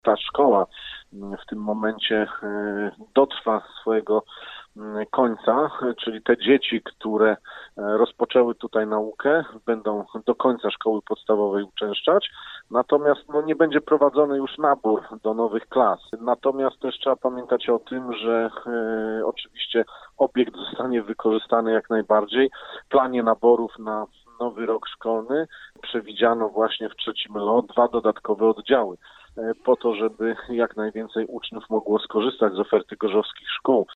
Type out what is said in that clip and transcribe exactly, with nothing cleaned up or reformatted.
ta szkoła w tym momencie dotrwa swojego końca, czyli te dzieci, które rozpoczęły tutaj naukę, będą do końca szkoły podstawowej uczęszczać, natomiast no, nie będzie prowadzony już nabór do nowych klas. Natomiast też trzeba pamiętać o tym, że e, oczywiście obiekt zostanie wykorzystany jak najbardziej. W planie naborów na nowy rok szkolny przewidziano właśnie w trzecim L O dwa dodatkowe oddziały, po to, żeby jak najwięcej uczniów mogło skorzystać z oferty gorzowskich szkół.